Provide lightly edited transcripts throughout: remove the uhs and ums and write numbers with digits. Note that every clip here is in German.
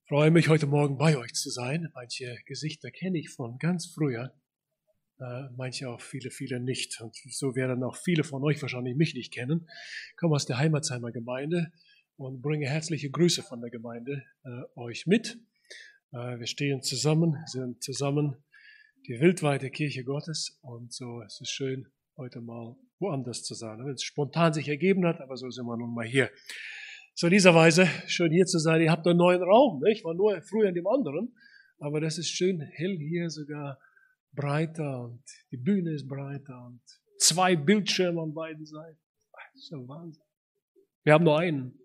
Freue mich, heute Morgen bei euch zu sein. Manche Gesichter kenne ich von ganz früher, manche auch viele nicht. Und so werden auch viele von euch wahrscheinlich mich nicht kennen. Ich komme aus der Heimatsheimer Gemeinde und bringe herzliche Grüße von der Gemeinde euch mit. Wir stehen zusammen, sind zusammen die weltweite Kirche Gottes und so es ist schön, heute mal woanders zu sein. Wenn es spontan sich ergeben hat, aber so sind wir nun mal hier. So in dieser Weise, schön hier zu sein. Ihr habt einen neuen Raum, ne? Ich war nur früher in dem anderen, aber das ist schön hell hier, sogar breiter und die Bühne ist breiter und 2 Bildschirme an beiden Seiten. Das ist ja Wahnsinn. Wir haben nur einen.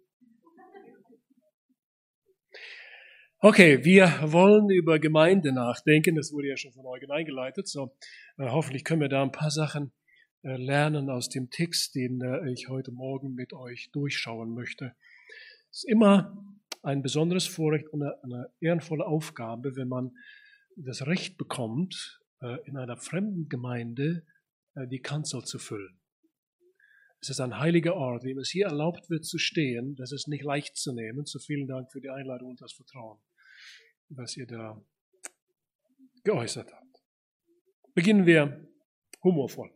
Okay, wir wollen über Gemeinde nachdenken. Das wurde ja schon von euch eingeleitet. So, hoffentlich können wir da ein paar Sachen lernen aus dem Text, den ich heute Morgen mit euch durchschauen möchte. Es ist immer ein besonderes Vorrecht und eine ehrenvolle Aufgabe, wenn man das Recht bekommt, in einer fremden Gemeinde die Kanzel zu füllen. Es ist ein heiliger Ort, wem es hier erlaubt wird zu stehen, das ist nicht leicht zu nehmen. So vielen Dank für die Einladung und das Vertrauen, was ihr da geäußert habt. Beginnen wir humorvoll.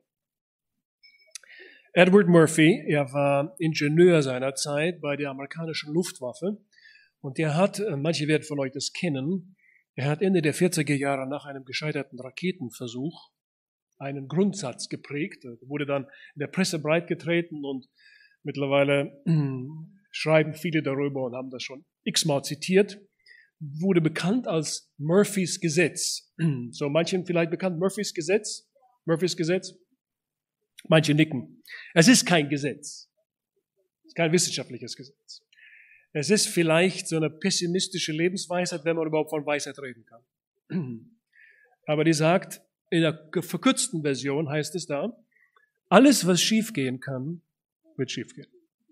Edward Murphy, er war Ingenieur seiner Zeit bei der amerikanischen Luftwaffe und der hat, manche werden von euch das kennen, er hat Ende der 40er Jahre nach einem gescheiterten Raketenversuch einen Grundsatz geprägt, wurde dann in der Presse breitgetreten und mittlerweile schreiben viele darüber und haben das schon x-mal zitiert, wurde bekannt als Murphys Gesetz. So manchen vielleicht bekannt, Murphys Gesetz. Manche nicken. Es ist kein Gesetz. Es ist kein wissenschaftliches Gesetz. Es ist vielleicht so eine pessimistische Lebensweisheit, wenn man überhaupt von Weisheit reden kann. Aber die sagt, in der verkürzten Version heißt es da, alles, was schiefgehen kann, wird schiefgehen.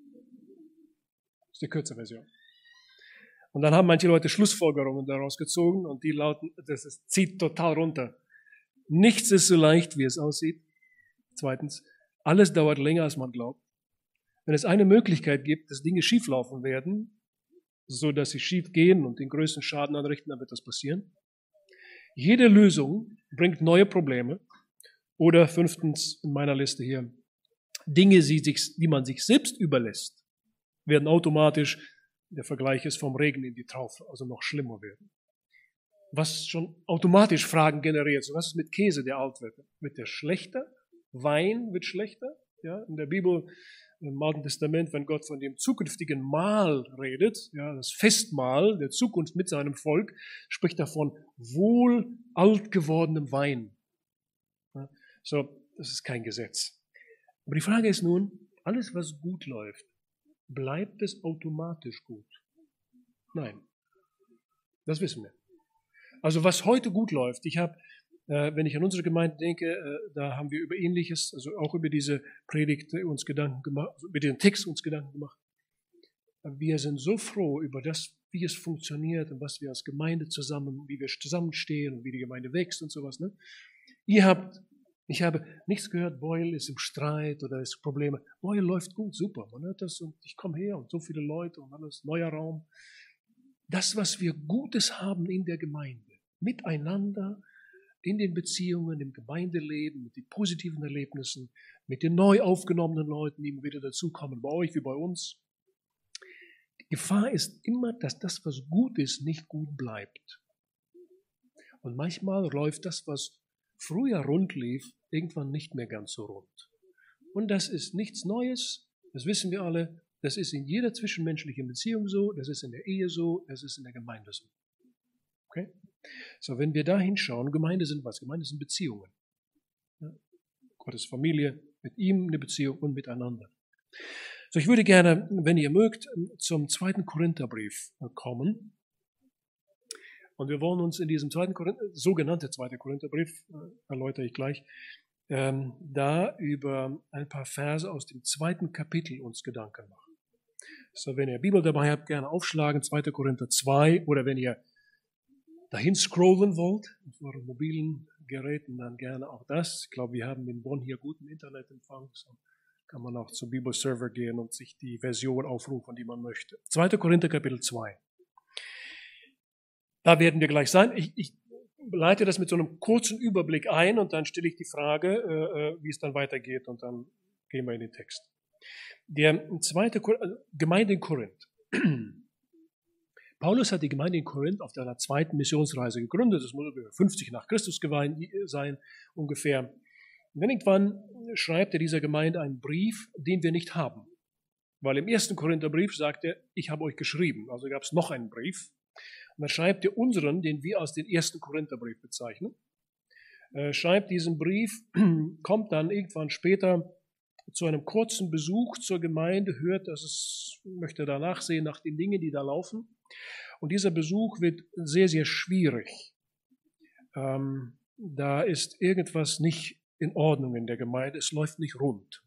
Das ist die kürzere Version. Und dann haben manche Leute Schlussfolgerungen daraus gezogen und die lauten, zieht total runter. Nichts ist so leicht, wie es aussieht. Zweitens, alles dauert länger, als man glaubt. Wenn es eine Möglichkeit gibt, dass Dinge schieflaufen werden, so dass sie schief gehen und den größten Schaden anrichten, dann wird das passieren. Jede Lösung bringt neue Probleme. Oder 5. in meiner Liste hier, Dinge, die man sich selbst überlässt, werden automatisch, der Vergleich ist vom Regen in die Traufe, also noch schlimmer werden. Was schon automatisch Fragen generiert. So, was ist mit Käse, der alt wird? Wird der schlechter? Wein wird schlechter. Ja, in der Bibel, im Alten Testament, wenn Gott von dem zukünftigen Mahl redet, ja, das Festmahl der Zukunft mit seinem Volk, spricht er von wohl alt gewordenem Wein. Ja, so, das ist kein Gesetz. Aber die Frage ist nun, alles was gut läuft, bleibt es automatisch gut? Nein. Das wissen wir. Also was heute gut läuft, wenn ich an unsere Gemeinde denke, da haben wir über Ähnliches, also auch über diese Predigt uns Gedanken gemacht, also über den Text uns Gedanken gemacht. Wir sind so froh über das, wie es funktioniert und was wir als Gemeinde wie wir zusammenstehen und wie die Gemeinde wächst und sowas. Ne? Ich habe nichts gehört, Boyle ist im Streit oder es Probleme. Boyle läuft gut, super, man hört das und ich komme her und so viele Leute und alles, neuer Raum. Das, was wir Gutes haben in der Gemeinde, miteinander, in den Beziehungen, im Gemeindeleben, mit den positiven Erlebnissen, mit den neu aufgenommenen Leuten, die immer wieder dazukommen, bei euch wie bei uns. Die Gefahr ist immer, dass das, was gut ist, nicht gut bleibt. Und manchmal läuft das, was früher rund lief, irgendwann nicht mehr ganz so rund. Und das ist nichts Neues, das wissen wir alle, das ist in jeder zwischenmenschlichen Beziehung so, das ist in der Ehe so, das ist in der Gemeinde so. Okay? So, wenn wir da hinschauen, Gemeinde sind was? Gemeinde sind Beziehungen. Ja? Gottes Familie, mit ihm eine Beziehung und miteinander. So, ich würde gerne, wenn ihr mögt, zum 2. Korintherbrief kommen. Und wir wollen uns in diesem sogenannten 2. Korintherbrief, erläutere ich gleich, da über ein paar Verse aus dem 2. Kapitel uns Gedanken machen. So, wenn ihr Bibel dabei habt, gerne aufschlagen, 2. Korinther 2, oder wenn ihr dahin scrollen wollt, auf euren mobilen Geräten, dann gerne auch das. Ich glaube, wir haben in Bonn hier guten Internetempfang, so kann man auch zum Bibelserver gehen und sich die Version aufrufen, die man möchte. 2. Korinther Kapitel 2. Da werden wir gleich sein. Ich leite das mit so einem kurzen Überblick ein und dann stelle ich die Frage, wie es dann weitergeht und dann gehen wir in den Text. Der zweite Gemeinde in Korinth. Paulus hat die Gemeinde in Korinth auf seiner zweiten Missionsreise gegründet. Das muss 50 nach Christus sein, ungefähr. Und irgendwann schreibt er dieser Gemeinde einen Brief, den wir nicht haben. Weil im ersten Korintherbrief sagt er, ich habe euch geschrieben. Also gab es noch einen Brief. Und dann schreibt er unseren, den wir als den ersten Korintherbrief bezeichnen. Schreibt diesen Brief, kommt dann irgendwann später zu einem kurzen Besuch zur Gemeinde, hört, möchte da nachsehen nach den Dingen, die da laufen. Und dieser Besuch wird sehr, sehr schwierig. Da ist irgendwas nicht in Ordnung in der Gemeinde, es läuft nicht rund.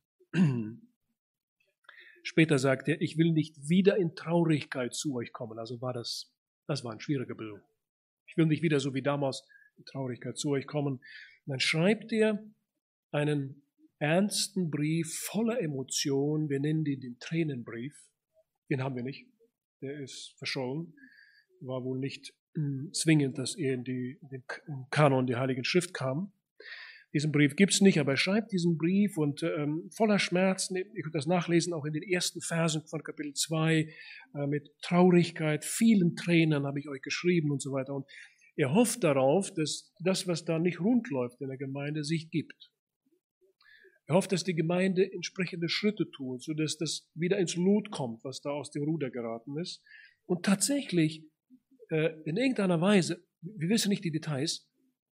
Später sagt er, ich will nicht wieder in Traurigkeit zu euch kommen. Also das war ein schwieriger Besuch. Ich will nicht wieder so wie damals in Traurigkeit zu euch kommen. Und dann schreibt er einen ernsten Brief voller Emotionen. Wir nennen den Tränenbrief. Den haben wir nicht. Der ist verschollen. War wohl nicht zwingend, dass er in den Kanon der Heiligen Schrift kam. Diesen Brief gibt's nicht, aber er schreibt diesen Brief und voller Schmerzen, ihr könnt das nachlesen, auch in den ersten Versen von Kapitel 2, mit Traurigkeit, vielen Tränen habe ich euch geschrieben und so weiter. Und er hofft darauf, dass das, was da nicht rund läuft in der Gemeinde, sich gibt. Er hofft, dass die Gemeinde entsprechende Schritte tut, sodass das wieder ins Lot kommt, was da aus dem Ruder geraten ist. Und tatsächlich, in irgendeiner Weise, wir wissen nicht die Details,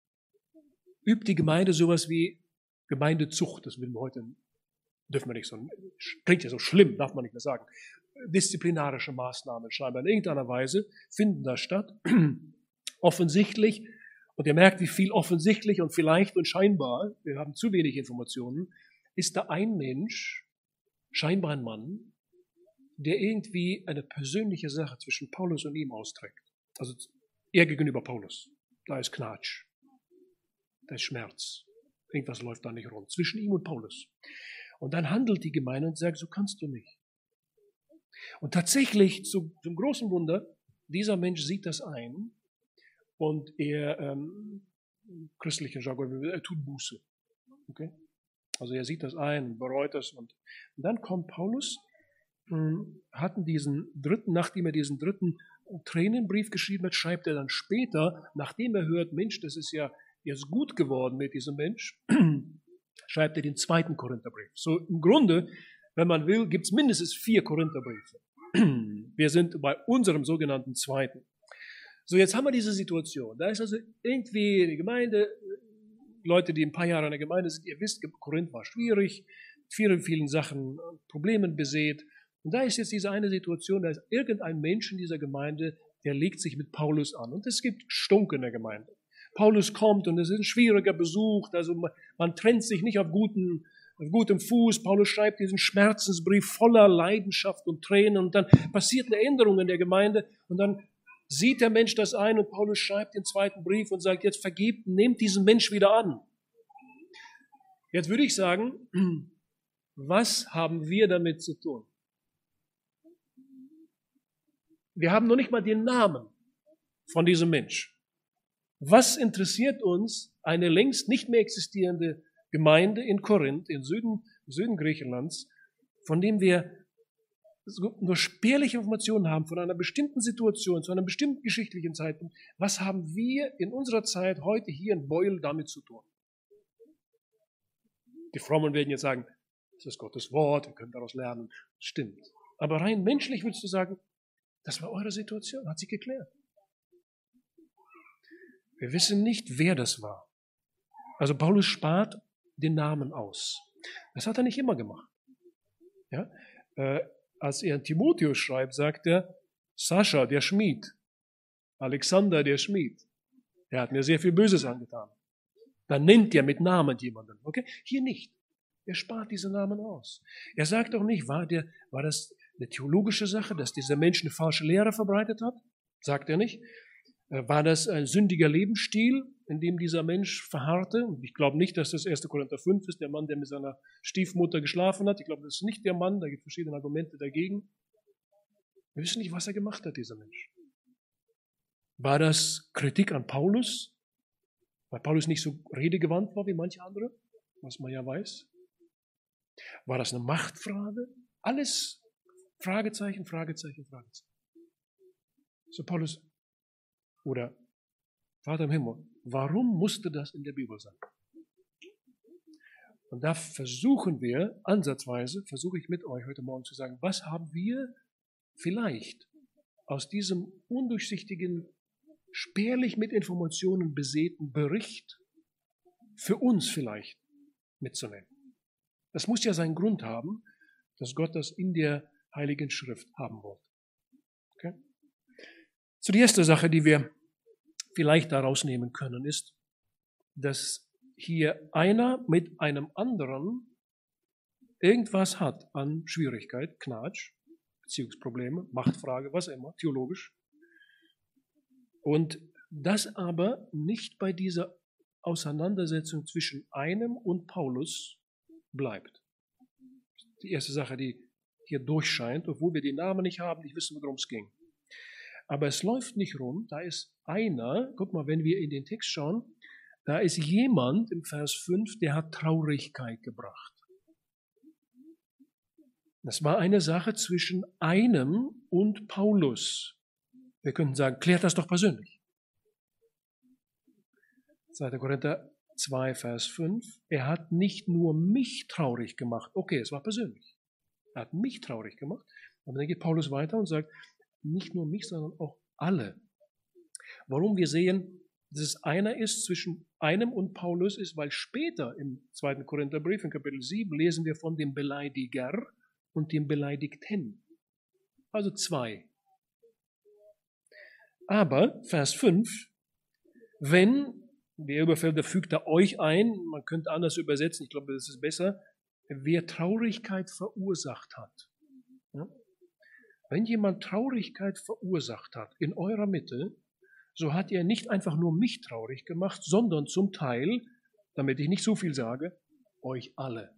übt die Gemeinde sowas wie Gemeindezucht. Das dürfen wir nicht so, klingt ja so schlimm, darf man nicht mehr sagen. Disziplinarische Maßnahmen scheinbar in irgendeiner Weise finden da statt. Offensichtlich, und ihr merkt, wie viel offensichtlich und vielleicht und scheinbar, wir haben zu wenig Informationen, ist da ein Mensch, scheinbar ein Mann, der irgendwie eine persönliche Sache zwischen Paulus und ihm austrägt. Also er gegenüber Paulus. Da ist Knatsch. Da ist Schmerz. Irgendwas läuft da nicht rund. Zwischen ihm und Paulus. Und dann handelt die Gemeinde und sagt, so kannst du nicht. Und tatsächlich, zum großen Wunder, dieser Mensch sieht das ein und er, christlichen Jargon, er tut Buße. Okay? Also er sieht das ein, bereut das. Und dann kommt Paulus, nachdem er diesen dritten Tränenbrief geschrieben hat, schreibt er dann später, nachdem er hört, Mensch, das ist ja jetzt gut geworden mit diesem Mensch, schreibt er den zweiten Korintherbrief. So im Grunde, wenn man will, gibt es mindestens 4 Korintherbriefe. Wir sind bei unserem sogenannten zweiten. So, jetzt haben wir diese Situation. Da ist also irgendwie die Gemeinde, Leute, die ein paar Jahre in der Gemeinde sind, ihr wisst, Korinth war schwierig, vielen Sachen, Problemen besät. Und da ist jetzt diese eine Situation, da ist irgendein Mensch in dieser Gemeinde, der legt sich mit Paulus an. Und es gibt Stunk in der Gemeinde. Paulus kommt und es ist ein schwieriger Besuch, also man trennt sich nicht auf gutem Fuß. Paulus schreibt diesen Schmerzensbrief voller Leidenschaft und Tränen und dann passiert eine Änderung in der Gemeinde und dann sieht der Mensch das ein und Paulus schreibt den zweiten Brief und sagt, jetzt vergebt, nehmt diesen Mensch wieder an. Jetzt würde ich sagen, was haben wir damit zu tun? Wir haben noch nicht mal den Namen von diesem Mensch. Was interessiert uns eine längst nicht mehr existierende Gemeinde in Korinth, im Süden Griechenlands, von dem wir nur spärliche Informationen haben von einer bestimmten Situation, zu einem bestimmten geschichtlichen Zeitpunkt? Was haben wir in unserer Zeit heute hier in Beuel damit zu tun? Die Frommen werden jetzt sagen, das ist Gottes Wort, wir können daraus lernen. Stimmt. Aber rein menschlich würdest du sagen, das war eure Situation, hat sich geklärt. Wir wissen nicht, wer das war. Also Paulus spart den Namen aus. Das hat er nicht immer gemacht. Ja? Als er an Timotheus schreibt, sagt er, Sascha, der Schmied, Alexander, der Schmied, der hat mir sehr viel Böses angetan. Dann nennt er mit Namen jemanden. Okay? Hier nicht. Er spart diese Namen aus. Er sagt auch nicht, war das eine theologische Sache, dass dieser Mensch eine falsche Lehre verbreitet hat? Sagt er nicht. War das ein sündiger Lebensstil, in dem dieser Mensch verharrte? Ich glaube nicht, dass das 1. Korinther 5 ist, der Mann, der mit seiner Stiefmutter geschlafen hat. Ich glaube, das ist nicht der Mann, da gibt es verschiedene Argumente dagegen. Wir wissen nicht, was er gemacht hat, dieser Mensch. War das Kritik an Paulus, weil Paulus nicht so redegewandt war wie manche andere, was man ja weiß? War das eine Machtfrage? Alles Fragezeichen, Fragezeichen, Fragezeichen. So Paulus oder Vater im Himmel, warum musste das in der Bibel sein? Und da versuche ich mit euch heute Morgen zu sagen, was haben wir vielleicht aus diesem undurchsichtigen, spärlich mit Informationen besäten Bericht für uns vielleicht mitzunehmen. Das muss ja seinen Grund haben, dass Gott das in der Heiligen Schrift haben wollte. Okay? So die erste Sache, die wir vielleicht daraus nehmen können, ist, dass hier einer mit einem anderen irgendwas hat an Schwierigkeit, Knatsch, Beziehungsprobleme, Machtfrage, was immer, theologisch. Und das aber nicht bei dieser Auseinandersetzung zwischen einem und Paulus bleibt. Die erste Sache, die hier durchscheint, obwohl wir die Namen nicht haben, nicht wissen, worum es ging. Aber es läuft nicht rum, da ist einer, guck mal, wenn wir in den Text schauen, da ist jemand im Vers 5, der hat Traurigkeit gebracht. Das war eine Sache zwischen einem und Paulus. Wir könnten sagen, klärt das doch persönlich. 2. Korinther 2, Vers 5. Er hat nicht nur mich traurig gemacht. Okay, es war persönlich. Er hat mich traurig gemacht. Aber dann geht Paulus weiter und sagt, nicht nur mich, sondern auch alle. Warum wir sehen, dass es einer ist zwischen einem und Paulus ist, weil später im 2. Korintherbrief in Kapitel 7 lesen wir von dem Beleidiger und dem Beleidigten. Also zwei. Aber, Vers 5, wenn, der Überfelder fügt da euch ein, man könnte anders übersetzen, ich glaube, das ist besser, wer Traurigkeit verursacht hat. Ja? Wenn jemand Traurigkeit verursacht hat in eurer Mitte, so hat er nicht einfach nur mich traurig gemacht, sondern zum Teil, damit ich nicht so viel sage, euch alle.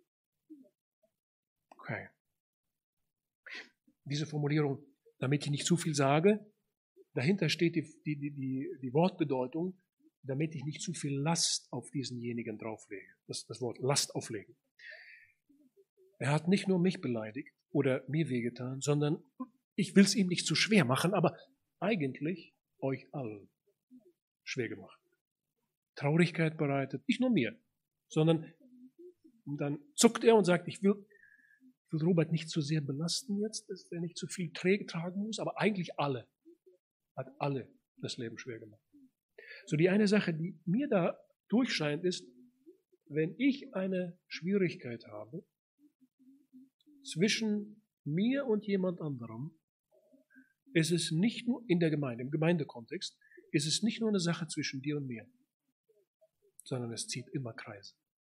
Okay. Diese Formulierung, damit ich nicht zu viel sage, dahinter steht die Wortbedeutung, damit ich nicht zu viel Last auf diesenjenigen drauflege. Das Wort Last auflegen. Er hat nicht nur mich beleidigt oder mir wehgetan, sondern ich will es ihm nicht zu schwer machen, aber eigentlich euch allen schwer gemacht. Traurigkeit bereitet, nicht nur mir, sondern und dann zuckt er und sagt, ich will Robert nicht zu sehr belasten jetzt, dass er nicht zu viel tragen muss, aber eigentlich alle, hat alle das Leben schwer gemacht. So die eine Sache, die mir da durchscheint, ist, wenn ich eine Schwierigkeit habe zwischen mir und jemand anderem, ist es nicht nur in der Gemeinde, im Gemeindekontext, ist es nicht nur eine Sache zwischen dir und mir, sondern es zieht immer Kreise.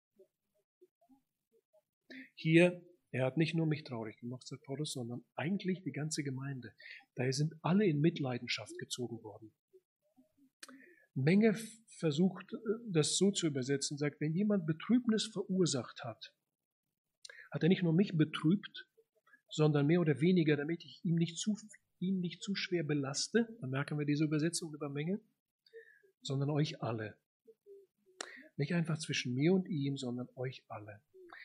Hier, er hat nicht nur mich traurig gemacht, sagt Paulus, sondern eigentlich die ganze Gemeinde. Daher sind alle in Mitleidenschaft gezogen worden. Menge versucht, das so zu übersetzen, sagt, wenn jemand Betrübnis verursacht hat, hat er nicht nur mich betrübt, sondern mehr oder weniger, damit ich ihn nicht zu schwer belaste, dann merken wir diese Übersetzung über Menge, sondern euch alle. Nicht einfach zwischen mir und ihm, sondern euch alle.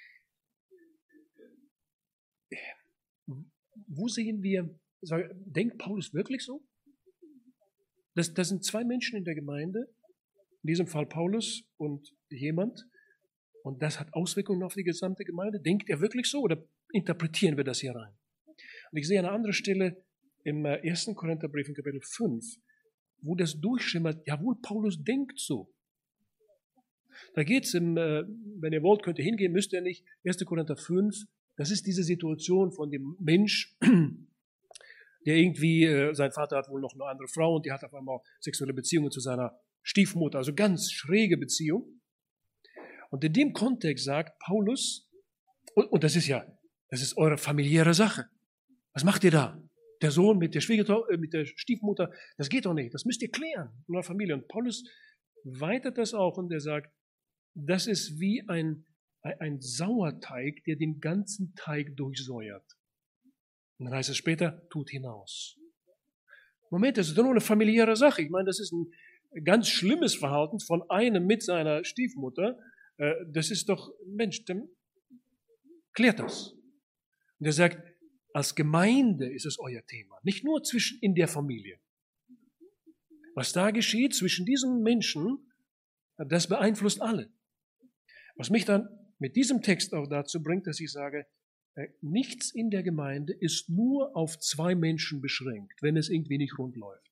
Wo sehen wir, denkt Paulus wirklich so? Das sind zwei Menschen in der Gemeinde, in diesem Fall Paulus und jemand, und das hat Auswirkungen auf die gesamte Gemeinde. Denkt er wirklich so oder interpretieren wir das hier rein? Und ich sehe eine andere Stelle im 1. Korintherbrief in Kapitel 5, wo das durchschimmert, jawohl, Paulus denkt so. Da geht es, wenn ihr wollt, könnt ihr hingehen, müsst ihr nicht, 1. Korinther 5, das ist diese Situation von dem Mensch, der irgendwie, sein Vater hat wohl noch eine andere Frau und die hat auf einmal sexuelle Beziehungen zu seiner Stiefmutter, also ganz schräge Beziehung. Und in dem Kontext sagt Paulus, und das ist eure familiäre Sache. Was macht ihr da? Der Sohn mit der Stiefmutter, das geht doch nicht, das müsst ihr klären in eurer Familie. Und Paulus weitet das auch und er sagt, das ist wie ein Sauerteig, der den ganzen Teig durchsäuert. Und dann heißt es später, tut hinaus. Moment, das ist doch nur eine familiäre Sache. Ich meine, das ist ein ganz schlimmes Verhalten von einem mit seiner Stiefmutter. Das ist doch, Mensch, dann klärt das. Und er sagt, als Gemeinde ist es euer Thema, nicht nur in der Familie. Was da geschieht zwischen diesen Menschen, das beeinflusst alle. Was mich dann mit diesem Text auch dazu bringt, dass ich sage, nichts in der Gemeinde ist nur auf 2 Menschen beschränkt, wenn es irgendwie nicht rund läuft.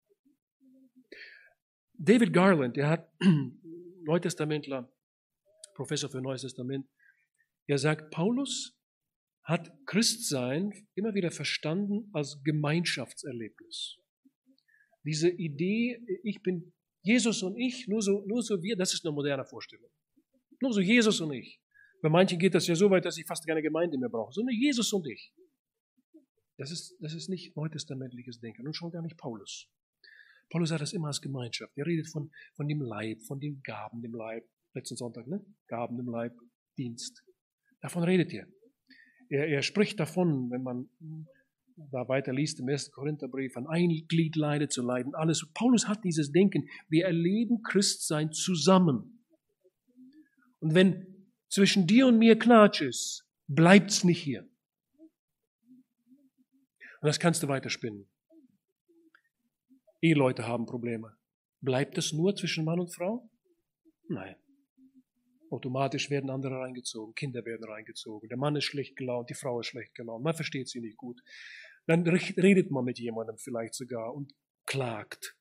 David Garland, der hat Neutestamentler, Professor für Neues Testament, er sagt, Paulus hat Christsein immer wieder verstanden als Gemeinschaftserlebnis. Diese Idee, ich bin Jesus und ich, nur so wir, das ist eine moderne Vorstellung. Nur so Jesus und ich. Bei manchen geht das ja so weit, dass ich fast keine Gemeinde mehr brauche, sondern Jesus und ich. Das ist nicht neutestamentliches Denken und schon gar nicht Paulus. Paulus sagt das immer als Gemeinschaft. Er redet von dem Leib, von den Gaben dem Leib. Letzten Sonntag, ne? Gaben dem Leib, Dienst. Davon redet er. Er spricht davon, wenn man da weiter liest im 1. Korintherbrief, an ein Glied leidet zu leiden, alles. Paulus hat dieses Denken, wir erleben Christsein zusammen. Und wenn zwischen dir und mir Knatsch ist, bleibt's nicht hier. Und das kannst du weiterspinnen. Eheleute haben Probleme. Bleibt es nur zwischen Mann und Frau? Nein. Automatisch werden andere reingezogen, Kinder werden reingezogen, der Mann ist schlecht gelaunt, die Frau ist schlecht gelaunt, man versteht sie nicht gut. Dann redet man mit jemandem vielleicht sogar und klagt.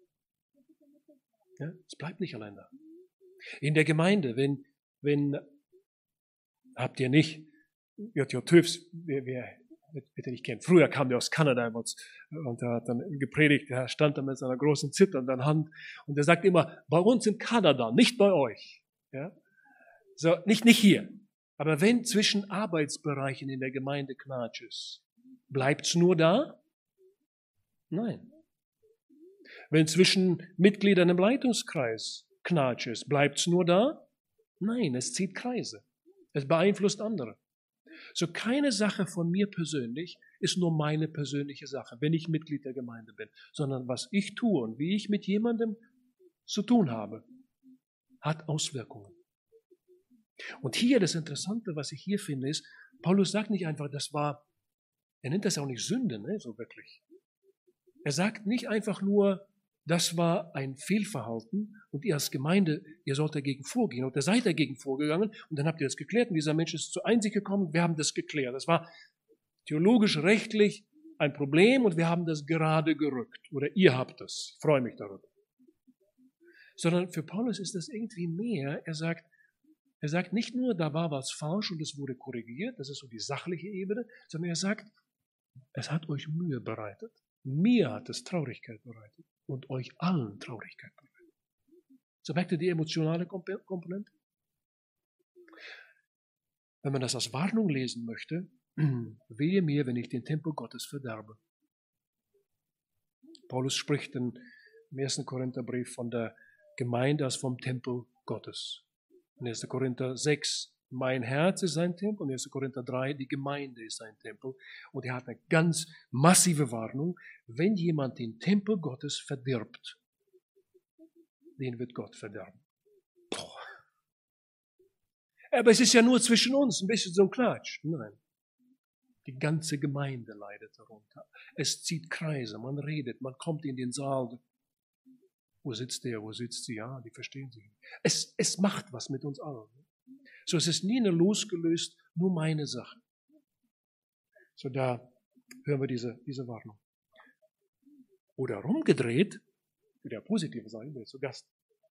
Ja, es bleibt nicht allein da. In der Gemeinde, wenn habt ihr nicht, J.J. Töfs, wer ihr nicht kennt, früher kam der aus Kanada und er hat dann gepredigt, er stand da mit seiner großen zitternden Hand und er sagt immer, bei uns in Kanada, nicht bei euch. Ja? So, nicht hier. Aber wenn zwischen Arbeitsbereichen in der Gemeinde Knatsch ist, bleibt's nur da? Nein. Wenn zwischen Mitgliedern im Leitungskreis Knatsch ist, bleibt's nur da? Nein, es zieht Kreise. Es beeinflusst andere. So keine Sache von mir persönlich ist nur meine persönliche Sache, wenn ich Mitglied der Gemeinde bin, sondern was ich tue und wie ich mit jemandem zu tun habe, hat Auswirkungen. Und hier das Interessante, was ich hier finde, ist, Paulus sagt nicht einfach, er nennt das ja auch nicht Sünde, ne, so wirklich. Er sagt nicht einfach nur, das war ein Fehlverhalten und ihr als Gemeinde, ihr sollt dagegen vorgehen und ihr seid dagegen vorgegangen und dann habt ihr das geklärt und dieser Mensch ist zur Einsicht gekommen, wir haben das geklärt. Das war theologisch, rechtlich ein Problem und wir haben das gerade gerückt oder ihr habt das, ich freue mich darüber. Sondern für Paulus ist das irgendwie mehr, er sagt nicht nur, da war was falsch und es wurde korrigiert, das ist so die sachliche Ebene, sondern er sagt, es hat euch Mühe bereitet. Mir hat es Traurigkeit bereitet und euch allen Traurigkeit bereitet. So merkt ihr die emotionale Komponente? Wenn man das als Warnung lesen möchte, wehe mir, wenn ich den Tempel Gottes verderbe. Paulus spricht im 1. Korintherbrief von der Gemeinde als vom Tempel Gottes. In 1. Korinther 6, mein Herz ist sein Tempel. Und 1. Korinther 3, die Gemeinde ist sein Tempel. Und er hat eine ganz massive Warnung. Wenn jemand den Tempel Gottes verdirbt, den wird Gott verderben. Boah. Aber es ist ja nur zwischen uns, ein bisschen so ein Klatsch. Nein. Die ganze Gemeinde leidet darunter. Es zieht Kreise, man redet, man kommt in den Saal. Wo sitzt der, wo sitzt sie? Ja, die verstehen sich nicht. Es macht was mit uns allen. So, es ist nie eine losgelöst, nur meine Sache. So, da hören wir diese Warnung. Oder rumgedreht, wieder positive Seite, der ist zu Gast.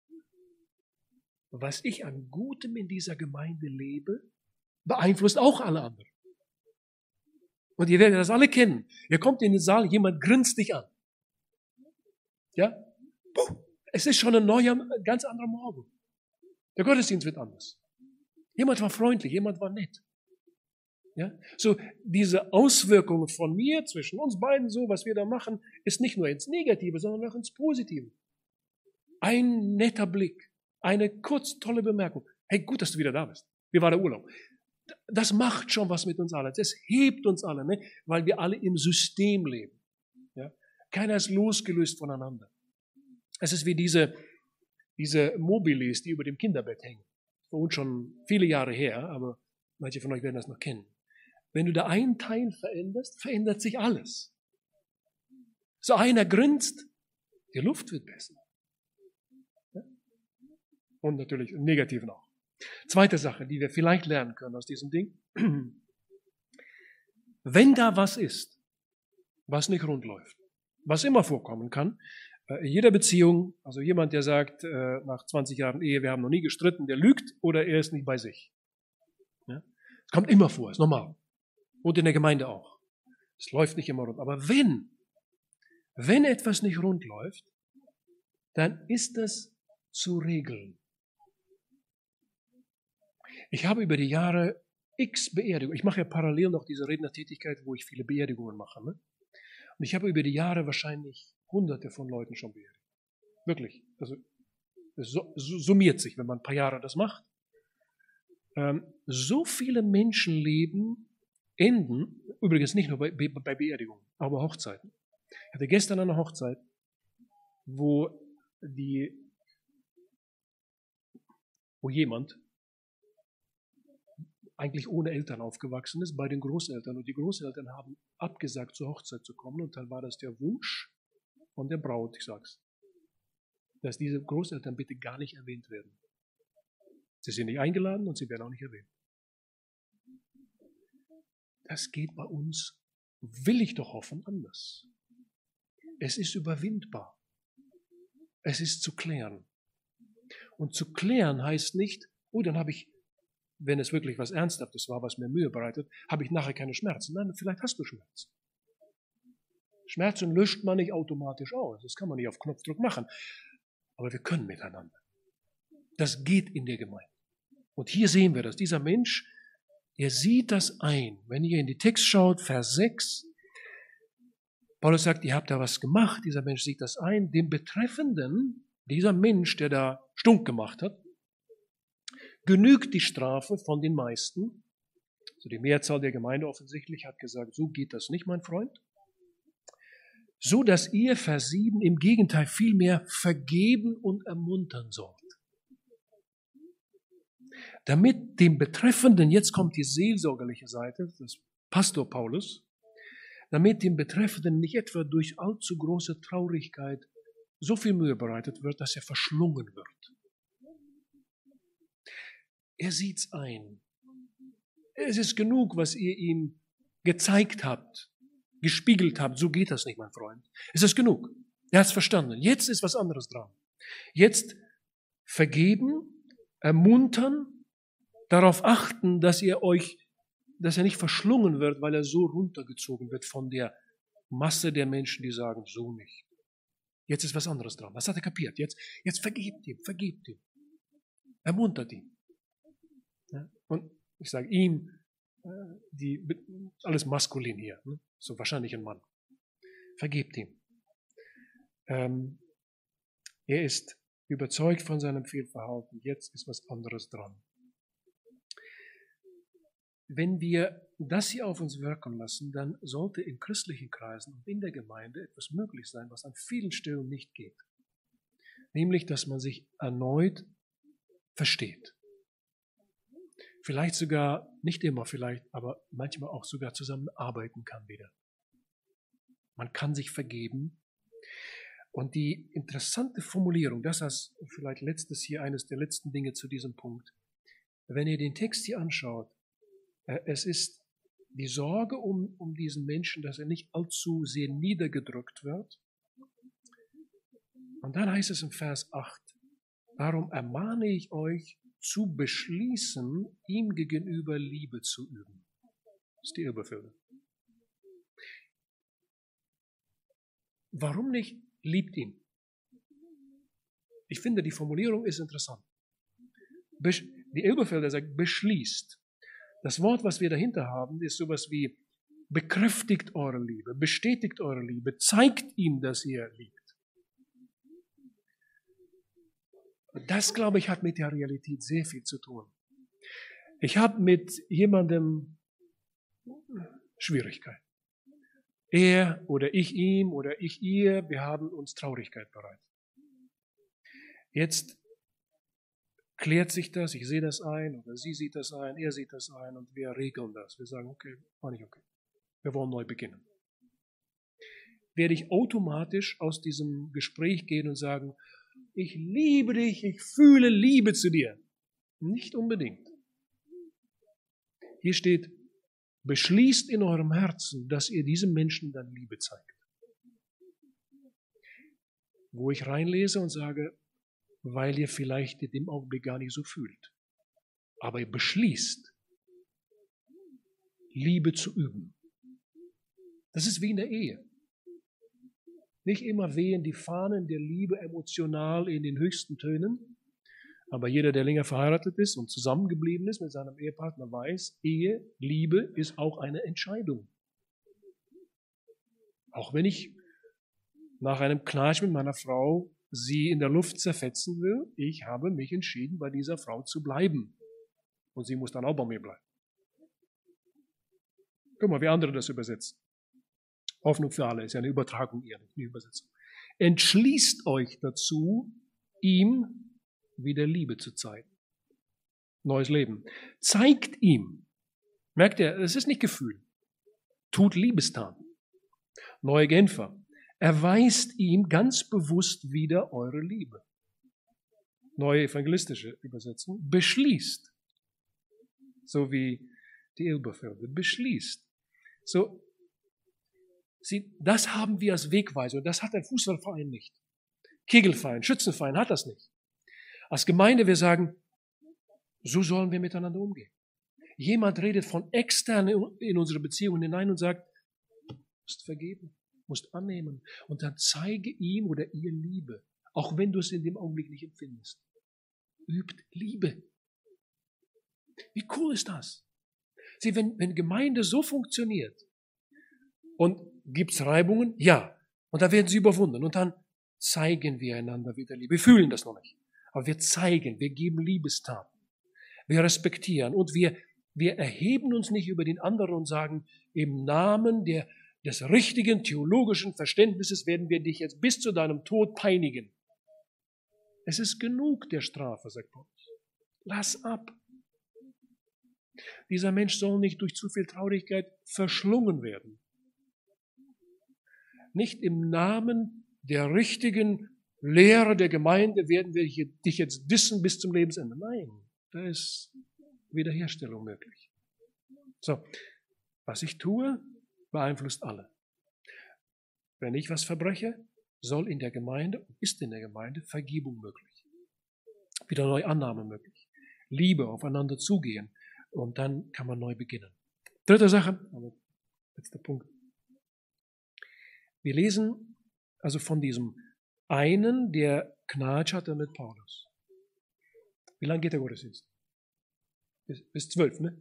Was ich an Gutem in dieser Gemeinde lebe, beeinflusst auch alle anderen. Und ihr werdet das alle kennen. Ihr kommt in den Saal, jemand grinst dich an. Ja? Es ist schon ein neuer, ganz anderer Morgen. Der Gottesdienst wird anders. Jemand war freundlich, jemand war nett. Ja? So, diese Auswirkungen von mir zwischen uns beiden, so, was wir da machen, ist nicht nur ins Negative, sondern auch ins Positive. Ein netter Blick, eine kurz tolle Bemerkung. Hey, gut, dass du wieder da bist. Wie war der Urlaub? Das macht schon was mit uns allen. Das hebt uns alle, ne? Weil wir alle im System leben. Ja? Keiner ist losgelöst voneinander. Es ist wie diese Mobilis, die über dem Kinderbett hängen. Für uns schon viele Jahre her, aber manche von euch werden das noch kennen. Wenn du da einen Teil veränderst, verändert sich alles. So einer grinst, die Luft wird besser. Und natürlich im Negativen auch. Zweite Sache, die wir vielleicht lernen können aus diesem Ding. Wenn da was ist, was nicht rund läuft, was immer vorkommen kann, in jeder Beziehung, also jemand, der sagt, nach 20 Jahren Ehe, wir haben noch nie gestritten, der lügt oder er ist nicht bei sich. Ja? Es kommt immer vor, ist normal. Und in der Gemeinde auch. Es läuft nicht immer rund. Aber wenn etwas nicht rund läuft, dann ist das zu regeln. Ich habe über die Jahre x Beerdigungen, ich mache ja parallel noch diese Rednertätigkeit, wo ich viele Beerdigungen mache. Ne? Und ich habe über die Jahre wahrscheinlich Hunderte von Leuten schon beerdigt. Wirklich. Also es summiert sich, wenn man ein paar Jahre das macht. So viele Menschenleben enden, übrigens nicht nur bei Beerdigungen, aber Hochzeiten. Ich hatte gestern eine Hochzeit, wo jemand eigentlich ohne Eltern aufgewachsen ist, bei den Großeltern. Und die Großeltern haben abgesagt, zur Hochzeit zu kommen. Und dann war das der Wunsch von der Braut, ich sag's, dass diese Großeltern bitte gar nicht erwähnt werden. Sie sind nicht eingeladen und sie werden auch nicht erwähnt. Das geht bei uns, will ich doch hoffen, anders. Es ist überwindbar. Es ist zu klären. Und zu klären heißt nicht, oh, dann habe ich, wenn es wirklich was Ernsthaftes war, was mir Mühe bereitet, habe ich nachher keine Schmerzen. Nein, vielleicht hast du Schmerzen. Schmerzen löscht man nicht automatisch aus. Das kann man nicht auf Knopfdruck machen. Aber wir können miteinander. Das geht in der Gemeinde. Und hier sehen wir das. Dieser Mensch, er sieht das ein. Wenn ihr in die Text schaut, Vers 6, Paulus sagt, ihr habt da was gemacht. Dieser Mensch sieht das ein. Dem Betreffenden, dieser Mensch, der da stunk gemacht hat, genügt die Strafe von den meisten. Also die Mehrzahl der Gemeinde offensichtlich hat gesagt, so geht das nicht, mein Freund. So dass ihr, Vers 7, im Gegenteil vielmehr vergeben und ermuntern sollt. Damit dem Betreffenden, jetzt kommt die seelsorgerliche Seite, das Pastor Paulus, damit dem Betreffenden nicht etwa durch allzu große Traurigkeit so viel Mühe bereitet wird, dass er verschlungen wird. Er sieht's ein. Es ist genug, was ihr ihm gezeigt habt, gespiegelt habt. So geht das nicht, mein Freund. Es ist genug. Er hat's verstanden. Jetzt ist was anderes dran. Jetzt vergeben, ermuntern, darauf achten, dass er nicht verschlungen wird, weil er so runtergezogen wird von der Masse der Menschen, die sagen, so nicht. Jetzt ist was anderes dran. Was hat er kapiert? Jetzt vergebt ihm. Ermuntert ihn. Ja? Und ich sage ihm, alles maskulin hier, ne? So wahrscheinlich ein Mann. Vergebt ihm. Er ist überzeugt von seinem Fehlverhalten. Jetzt ist was anderes dran. Wenn wir das hier auf uns wirken lassen, dann sollte in christlichen Kreisen und in der Gemeinde etwas möglich sein, was an vielen Stellen nicht geht. Nämlich, dass man sich erneut versteht. Vielleicht sogar, nicht immer vielleicht, aber manchmal auch sogar zusammenarbeiten kann wieder. Man kann sich vergeben. Und die interessante Formulierung, das ist vielleicht eines der letzten Dinge zu diesem Punkt. Wenn ihr den Text hier anschaut, es ist die Sorge um diesen Menschen, dass er nicht allzu sehr niedergedrückt wird. Und dann heißt es im Vers 8, darum ermahne ich euch, zu beschließen, ihm gegenüber Liebe zu üben. Das ist die Elberfelder. Warum nicht? Liebt ihn. Ich finde, die Formulierung ist interessant. Die Elberfelder sagt, beschließt. Das Wort, was wir dahinter haben, ist sowas wie bekräftigt eure Liebe, bestätigt eure Liebe, zeigt ihm, dass ihr liebt. Das, glaube ich, hat mit der Realität sehr viel zu tun. Ich habe mit jemandem Schwierigkeit. Er oder ich ihm oder ich ihr, wir haben uns Traurigkeit bereitet. Jetzt klärt sich das, ich sehe das ein oder sie sieht das ein, er sieht das ein und wir regeln das. Wir sagen, okay, war nicht okay. Wir wollen neu beginnen. Werde ich automatisch aus diesem Gespräch gehen und sagen, ich liebe dich, ich fühle Liebe zu dir. Nicht unbedingt. Hier steht, beschließt in eurem Herzen, dass ihr diesem Menschen dann Liebe zeigt. Wo ich reinlese und sage, weil ihr vielleicht in dem Augenblick gar nicht so fühlt. Aber ihr beschließt, Liebe zu üben. Das ist wie in der Ehe. Nicht immer wehen die Fahnen der Liebe emotional in den höchsten Tönen, aber jeder, der länger verheiratet ist und zusammengeblieben ist mit seinem Ehepartner, weiß, Ehe, Liebe ist auch eine Entscheidung. Auch wenn ich nach einem Knatsch mit meiner Frau sie in der Luft zerfetzen will, ich habe mich entschieden, bei dieser Frau zu bleiben. Und sie muss dann auch bei mir bleiben. Guck mal, wie andere das übersetzen. Hoffnung für alle ist ja eine Übertragung eher, nicht eine Übersetzung. Entschließt euch dazu, ihm wieder Liebe zu zeigen. Neues Leben. Zeigt ihm. Merkt ihr, es ist nicht Gefühl. Tut Liebestaten. Neue Genfer. Erweist ihm ganz bewusst wieder eure Liebe. Neue evangelistische Übersetzung. Beschließt. So wie die Elberfelder. Beschließt. So, das haben wir als Wegweiser. Das hat ein Fußballverein nicht. Kegelverein, Schützenverein hat das nicht. Als Gemeinde, wir sagen, so sollen wir miteinander umgehen. Jemand redet von extern in unsere Beziehungen hinein und sagt, du musst vergeben, musst annehmen. Und dann zeige ihm oder ihr Liebe, auch wenn du es in dem Augenblick nicht empfindest. Übt Liebe. Wie cool ist das? Sieh, wenn Gemeinde so funktioniert, und gibt's Reibungen? Ja. Und da werden sie überwunden. Und dann zeigen wir einander wieder Liebe. Wir fühlen das noch nicht. Aber wir zeigen, wir geben Liebestaten. Wir respektieren und wir erheben uns nicht über den anderen und sagen, im Namen des richtigen theologischen Verständnisses werden wir dich jetzt bis zu deinem Tod peinigen. Es ist genug der Strafe, sagt Paulus. Lass ab. Dieser Mensch soll nicht durch zu viel Traurigkeit verschlungen werden. Nicht im Namen der richtigen Lehre der Gemeinde werden wir dich jetzt dissen bis zum Lebensende. Nein, da ist Wiederherstellung möglich. So, was ich tue, beeinflusst alle. Wenn ich was verbreche, soll in der Gemeinde und ist in der Gemeinde Vergebung möglich. Wieder neue Annahme möglich. Liebe, aufeinander zugehen. Und dann kann man neu beginnen. Dritte Sache, letzter Punkt. Wir lesen also von diesem einen, der Knatsch hatte mit Paulus. Wie lange geht der Gottesdienst? Bis 12, ne?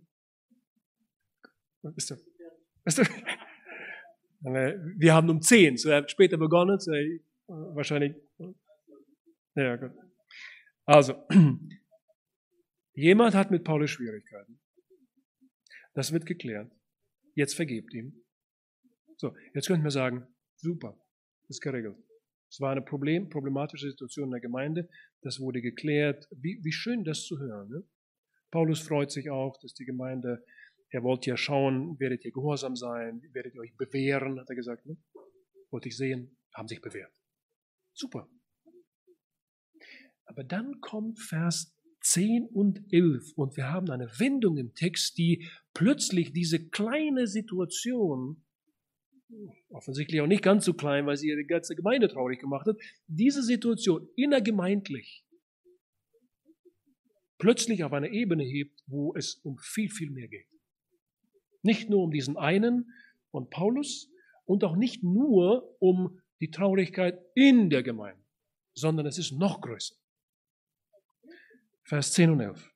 Wir haben um 10, so er hat später begonnen, so wahrscheinlich. Ja, gut. Also, jemand hat mit Paulus Schwierigkeiten. Das wird geklärt. Jetzt vergebt ihm. So, jetzt könnten wir sagen, super, ist geregelt. Es war eine problematische Situation in der Gemeinde, das wurde geklärt. Wie schön das zu hören. Ne? Paulus freut sich auch, dass die Gemeinde, er wollte ja schauen, werdet ihr gehorsam sein, werdet ihr euch bewähren, hat er gesagt. Ne? Wollte ich sehen, haben sich bewährt. Super. Aber dann kommt Vers 10 und 11 und wir haben eine Wendung im Text, die plötzlich diese kleine Situation, offensichtlich auch nicht ganz so klein, weil sie die ganze Gemeinde traurig gemacht hat, diese Situation innergemeindlich plötzlich auf eine Ebene hebt, wo es um viel, viel mehr geht. Nicht nur um diesen einen und Paulus und auch nicht nur um die Traurigkeit in der Gemeinde, sondern es ist noch größer. Vers 10 und 11.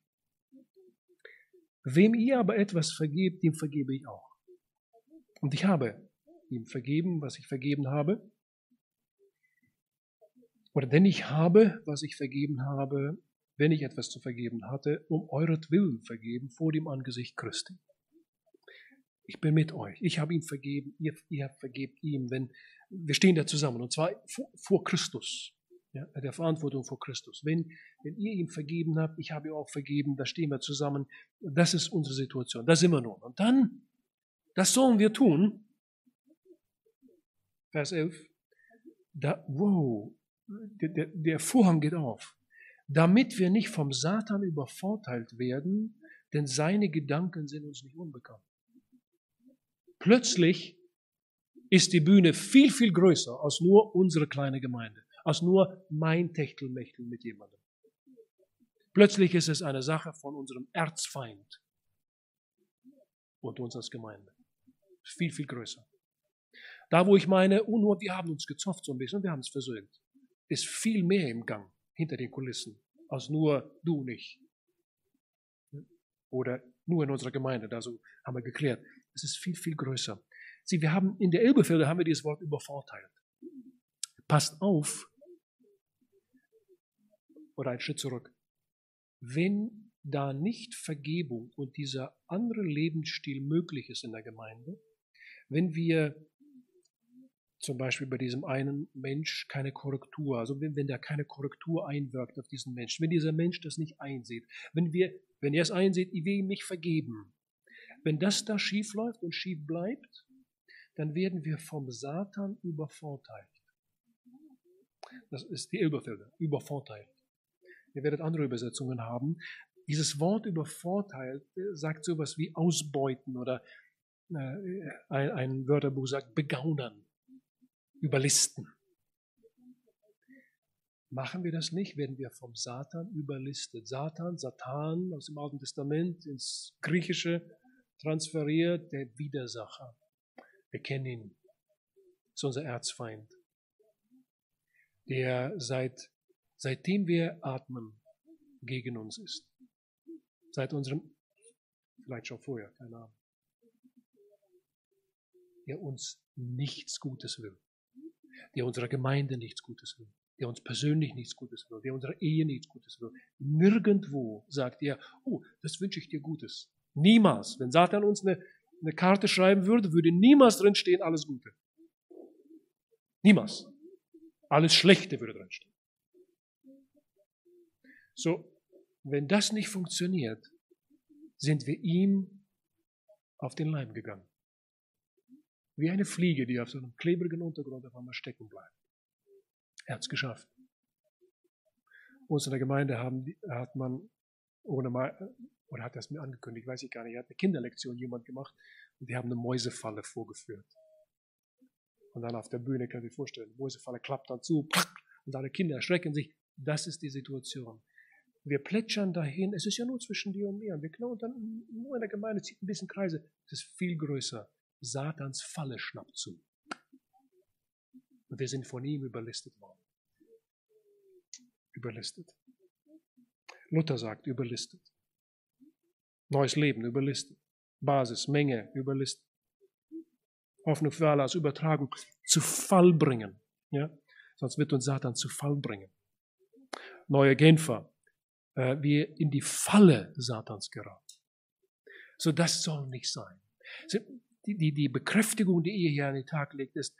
Wem ihr aber etwas vergebt, dem vergebe ich auch. Und ich habe ihm vergeben, was ich vergeben habe. Oder denn ich habe, was ich vergeben habe, wenn ich etwas zu vergeben hatte, um euretwillen vergeben vor dem Angesicht Christi. Ich bin mit euch. Ich habe ihm vergeben. Ihr vergebt ihm. Wir stehen da zusammen. Und zwar vor Christus. Ja, der Verantwortung vor Christus. Wenn ihr ihm vergeben habt, ich habe ihm auch vergeben, da stehen wir zusammen. Das ist unsere Situation. Da sind wir nun. Und dann, das sollen wir tun. Vers 11. Der Vorhang geht auf. Damit wir nicht vom Satan übervorteilt werden, denn seine Gedanken sind uns nicht unbekannt. Plötzlich ist die Bühne viel, viel größer als nur unsere kleine Gemeinde, als nur mein Techtelmechtel mit jemandem. Plötzlich ist es eine Sache von unserem Erzfeind und uns als Gemeinde. Viel, viel größer. Da, wo ich meine, oh, nur wir haben uns gezofft so ein bisschen, wir haben es versöhnt, ist viel mehr im Gang hinter den Kulissen, als nur du und ich. Oder nur in unserer Gemeinde, da so haben wir geklärt. Es ist viel, viel größer. Sieh, wir haben in der Elberfelder haben wir dieses Wort übervorteilt. Passt auf, oder einen Schritt zurück. Wenn da nicht Vergebung und dieser andere Lebensstil möglich ist in der Gemeinde, wenn wir zum Beispiel bei diesem einen Mensch keine Korrektur, also wenn da keine Korrektur einwirkt auf diesen Menschen, wenn dieser Mensch das nicht einsieht, wenn er es einsieht, ich will ihm nicht vergeben, wenn das da schief läuft und schief bleibt, dann werden wir vom Satan übervorteilt. Das ist die Elberfelder, übervorteilt. Ihr werdet andere Übersetzungen haben. Dieses Wort übervorteilt sagt sowas wie ausbeuten oder ein Wörterbuch sagt begaunern, überlisten. Machen wir das nicht, werden wir vom Satan überlistet. Satan aus dem Alten Testament ins Griechische transferiert, der Widersacher. Wir kennen ihn. Das ist unser Erzfeind. Der seitdem wir atmen, gegen uns ist. Seit unserem, vielleicht schon vorher, keine Ahnung. Der uns nichts Gutes will. Der unserer Gemeinde nichts Gutes will. Der uns persönlich nichts Gutes will. Der unserer Ehe nichts Gutes will. Nirgendwo sagt er, oh, das wünsche ich dir Gutes. Niemals. Wenn Satan uns eine Karte schreiben würde, würde niemals drin stehen, alles Gute. Niemals. Alles Schlechte würde drin stehen. So, wenn das nicht funktioniert, sind wir ihm auf den Leim gegangen. Wie eine Fliege, die auf so einem klebrigen Untergrund auf einmal stecken bleibt. Er hat es geschafft. Uns in der Gemeinde hat man oder hat er es mir angekündigt, weiß ich gar nicht, er hat eine Kinderlektion jemand gemacht und die haben eine Mäusefalle vorgeführt. Und dann auf der Bühne, könnt ihr euch vorstellen, die Mäusefalle klappt dann zu und alle Kinder erschrecken sich. Das ist die Situation. Wir plätschern dahin, es ist ja nur zwischen dir und mir. Und wir knallen dann nur in der Gemeinde, zieht ein bisschen Kreise. Es ist viel größer. Satans Falle schnappt zu. Und wir sind von ihm überlistet worden. Überlistet. Luther sagt, überlistet. Neues Leben, überlistet. Basis, Menge, überlistet. Hoffnung für alle als Übertragung zu Fall bringen. Ja? Sonst wird uns Satan zu Fall bringen. Neue Genfer. Wir in die Falle Satans geraten. So, das soll nicht sein. Die Bekräftigung, die ihr hier an den Tag legt, ist,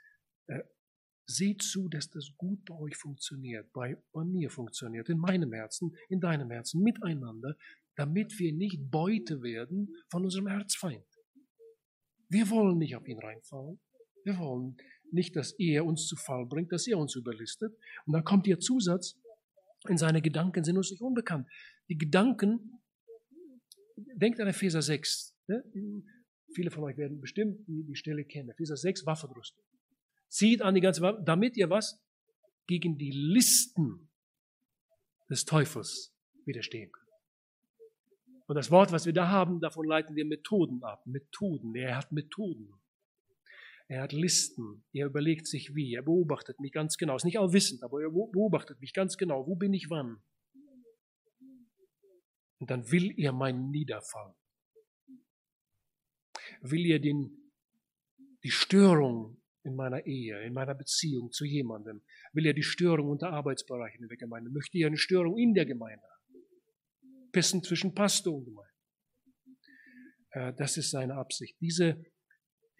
seht zu, dass das gut bei euch funktioniert, bei mir funktioniert, in meinem Herzen, in deinem Herzen, miteinander, damit wir nicht Beute werden von unserem Erzfeind. Wir wollen nicht auf ihn reinfallen. Wir wollen nicht, dass er uns zu Fall bringt, dass er uns überlistet. Und dann kommt der Zusatz, in seine Gedanken sind uns nicht unbekannt. Die Gedanken, denkt an Epheser 6. Ne? Viele von euch werden bestimmt die Stelle kennen. Epheser 6, Waffenrüstung. Zieht an die ganze Waffe, damit ihr was? Gegen die Listen des Teufels widerstehen könnt. Und das Wort, was wir da haben, davon leiten wir Methoden ab. Methoden. Er hat Methoden. Er hat Listen. Er überlegt sich wie. Er beobachtet mich ganz genau. Ist nicht allwissend, aber er beobachtet mich ganz genau. Wo bin ich wann? Und dann will er meinen Niederfall. Will er die Störung in meiner Ehe, in meiner Beziehung zu jemandem, will er die Störung unter Arbeitsbereichen in der Gemeinde, möchte er eine Störung in der Gemeinde haben. Pissen zwischen Pastor und Gemeinde. Das ist seine Absicht. Diese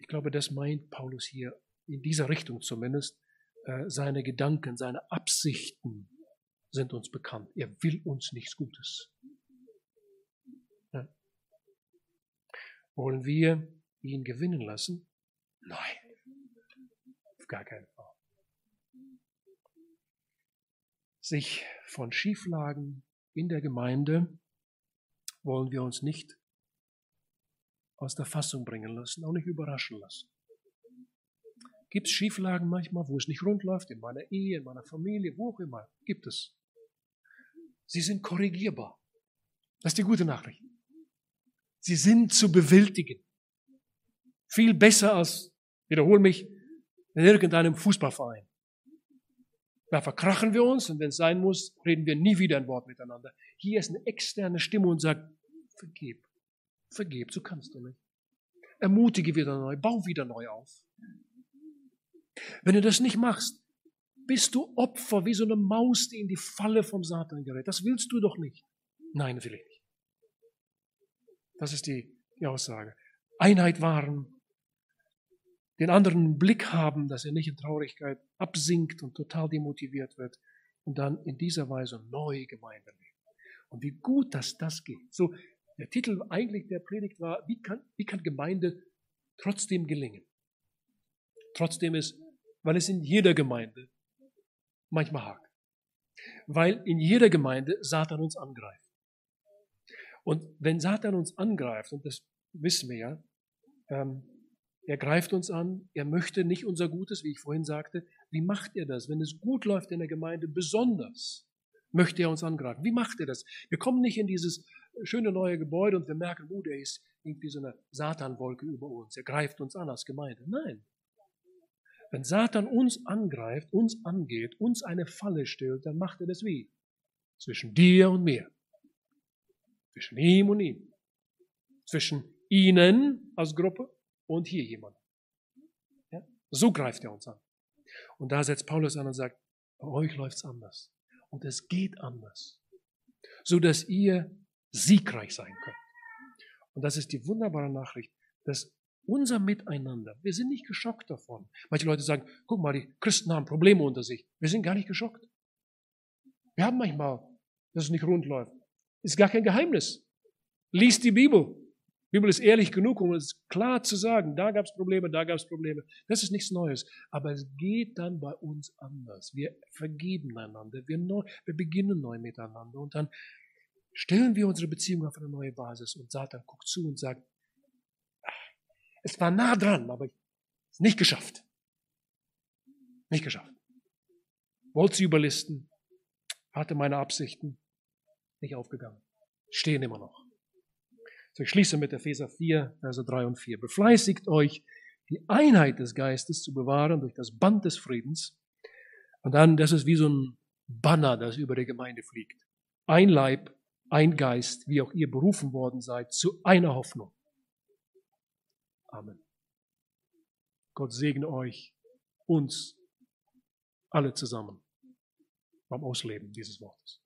Ich glaube, das meint Paulus hier in dieser Richtung zumindest. Seine Gedanken, seine Absichten sind uns bekannt. Er will uns nichts Gutes. Ja. Wollen wir ihn gewinnen lassen? Nein, auf gar keinen Fall. Sich von Schieflagen in der Gemeinde wollen wir uns nicht aus der Fassung bringen lassen, auch nicht überraschen lassen. Gibt es Schieflagen manchmal, wo es nicht rund läuft, in meiner Ehe, in meiner Familie, wo auch immer, gibt es. Sie sind korrigierbar. Das ist die gute Nachricht. Sie sind zu bewältigen. Viel besser als, wiederhole mich, in irgendeinem Fußballverein. Da verkrachen wir uns und wenn es sein muss, reden wir nie wieder ein Wort miteinander. Hier ist eine externe Stimme und sagt, vergib, so kannst du nicht. Ermutige wieder neu, bau wieder neu auf. Wenn du das nicht machst, bist du Opfer wie so eine Maus, die in die Falle vom Satan gerät. Das willst du doch nicht. Nein, will ich nicht. Das ist die Aussage. Einheit wahren, den anderen einen Blick haben, dass er nicht in Traurigkeit absinkt und total demotiviert wird und dann in dieser Weise neue Gemeinde lebt. Und wie gut, dass das geht. So, der Titel eigentlich der Predigt war, wie kann Gemeinde trotzdem gelingen? Trotzdem ist, weil es in jeder Gemeinde manchmal hakt. Weil in jeder Gemeinde Satan uns angreift. Und wenn Satan uns angreift, und das wissen wir ja, er greift uns an, er möchte nicht unser Gutes, wie ich vorhin sagte. Wie macht er das? Wenn es gut läuft in der Gemeinde, besonders möchte er uns angreifen. Wie macht er das? Wir kommen nicht in dieses schöne neue Gebäude und wir merken, der ist irgendwie so eine Satanwolke über uns. Er greift uns an als Gemeinde. Nein. Wenn Satan uns angreift, uns angeht, uns eine Falle stellt, dann macht er das wie? Zwischen dir und mir. Zwischen ihm und ihm. Zwischen ihnen als Gruppe und hier jemand. Ja? So greift er uns an. Und da setzt Paulus an und sagt, bei euch läuft's anders. Und es geht anders. So dass ihr siegreich sein könnt. Und das ist die wunderbare Nachricht, dass unser Miteinander, wir sind nicht geschockt davon. Manche Leute sagen, guck mal, die Christen haben Probleme unter sich. Wir sind gar nicht geschockt. Wir haben manchmal, dass es nicht rund läuft. Ist gar kein Geheimnis. Lies die Bibel. Die Bibel ist ehrlich genug, um es klar zu sagen, da gab es Probleme, da gab es Probleme. Das ist nichts Neues. Aber es geht dann bei uns anders. Wir vergeben einander. Wir beginnen neu miteinander. Und dann stellen wir unsere Beziehung auf eine neue Basis. Und Satan guckt zu und sagt, es war nah dran, aber es nicht geschafft. Nicht geschafft. Wollte sie überlisten, hatte meine Absichten, nicht aufgegangen. Stehen immer noch. So, ich schließe mit Epheser 4, Verse 3 und 4. Befleißigt euch, die Einheit des Geistes zu bewahren durch das Band des Friedens. Und dann, das ist wie so ein Banner, das über der Gemeinde fliegt. Ein Leib, ein Geist, wie auch ihr berufen worden seid, zu einer Hoffnung. Amen. Gott segne euch, uns alle zusammen beim Ausleben dieses Wortes.